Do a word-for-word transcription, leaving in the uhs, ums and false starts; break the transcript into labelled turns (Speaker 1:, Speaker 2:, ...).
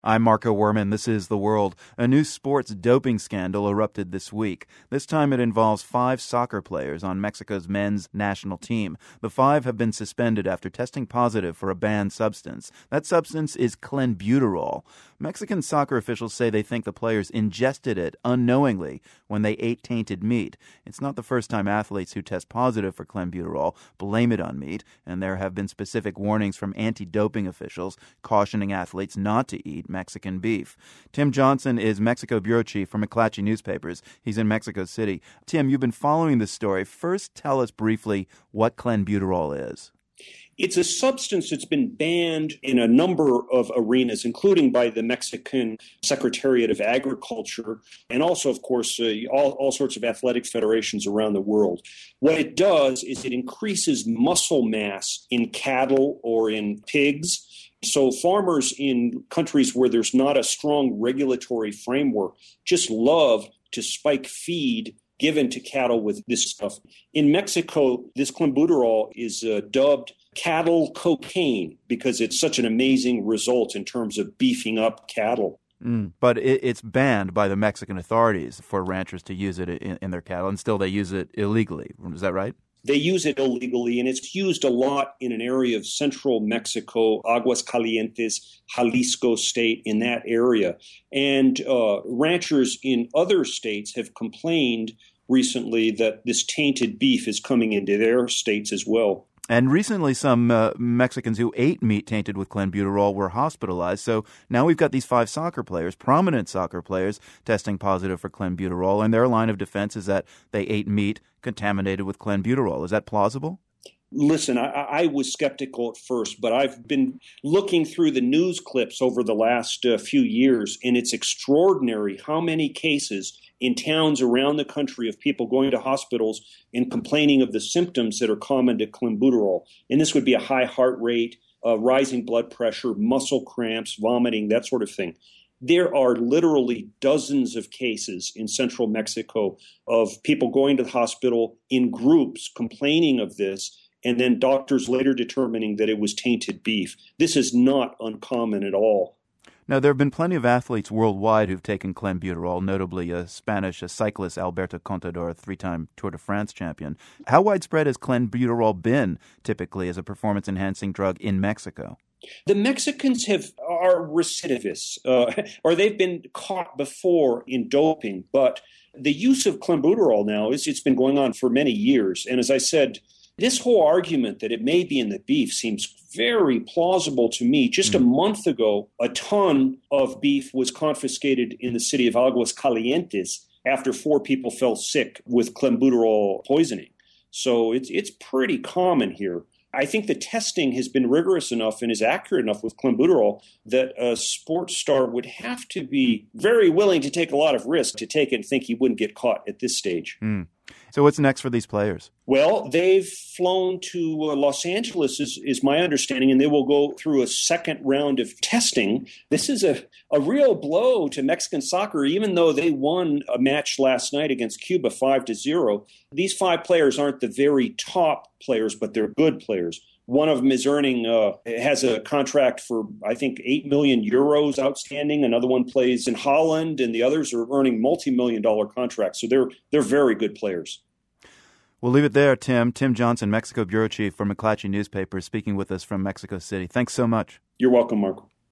Speaker 1: I'm Marco Werman. This is The World. A new sports doping scandal erupted this week. This time it involves five soccer players on Mexico's men's national team. The five have been suspended after testing positive for a banned substance. That substance is clenbuterol. Mexican soccer officials say they think the players ingested it unknowingly when they ate tainted meat. It's not the first time athletes who test positive for clenbuterol blame it on meat, and there have been specific warnings from anti-doping officials cautioning athletes not to eat Mexican beef. Tim Johnson is Mexico bureau chief for McClatchy Newspapers. He's in Mexico City. Tim, you've been following this story. First, tell us briefly what clenbuterol is.
Speaker 2: It's a substance that's been banned in a number of arenas, including by the Mexican Secretariat of Agriculture, and also, of course, uh, all, all sorts of athletic federations around the world. What it does is it increases muscle mass in cattle or in pigs. So farmers in countries where there's not a strong regulatory framework just love to spike feed given to cattle with this stuff. In Mexico, this clenbuterol is uh, dubbed cattle cocaine because it's such an amazing result in terms of beefing up cattle.
Speaker 1: Mm, but it, it's banned by the Mexican authorities for ranchers to use it in, in their cattle, and still they use it illegally. Is that right?
Speaker 2: They use it illegally, and it's used a lot in an area of central Mexico, Aguascalientes, Jalisco state, in that area. And uh, ranchers in other states have complained recently that this tainted beef is coming into their states as well.
Speaker 1: And recently, some uh, Mexicans who ate meat tainted with clenbuterol were hospitalized. So now we've got these five soccer players, prominent soccer players, testing positive for clenbuterol. And their line of defense is that they ate meat contaminated with clenbuterol. Is that plausible?
Speaker 2: Listen, I, I was skeptical at first, but I've been looking through the news clips over the last uh, few years, and it's extraordinary how many cases in towns around the country of people going to hospitals and complaining of the symptoms that are common to clenbuterol. And this would be a high heart rate, uh, rising blood pressure, muscle cramps, vomiting, that sort of thing. There are literally dozens of cases in central Mexico of people going to the hospital in groups complaining of this, and then doctors later determining that it was tainted beef. This is not uncommon at all.
Speaker 1: Now, there have been plenty of athletes worldwide who've taken clenbuterol, notably a Spanish a cyclist, Alberto Contador, a three-time Tour de France champion. How widespread has clenbuterol been, typically, as a performance-enhancing drug in Mexico?
Speaker 2: The Mexicans have are recidivists, uh, or they've been caught before in doping. But the use of clenbuterol now, is it's been going on for many years. And as I said, this whole argument that it may be in the beef seems very plausible to me. Just mm. a month ago, a ton of beef was confiscated in the city of Aguascalientes after four people fell sick with clenbuterol poisoning. So it's it's pretty common here. I think the testing has been rigorous enough and is accurate enough with clenbuterol that a sports star would have to be very willing to take a lot of risk to take it and think he wouldn't get caught at this stage.
Speaker 1: Mm. So what's next for these players?
Speaker 2: Well, they've flown to uh, Los Angeles, is, is my understanding, and they will go through a second round of testing. This is a, a real blow to Mexican soccer, even though they won a match last night against Cuba five to zero. These five players aren't the very top players, but they're good players. One of them is earning, uh, has a contract for, I think, eight million euros outstanding. Another one plays in Holland, and the others are earning multi-million dollar contracts. So they're they're very good players.
Speaker 1: We'll leave it there, Tim. Tim Johnson, Mexico bureau chief for McClatchy Newspapers, speaking with us from Mexico City. Thanks so much.
Speaker 2: You're welcome, Marco.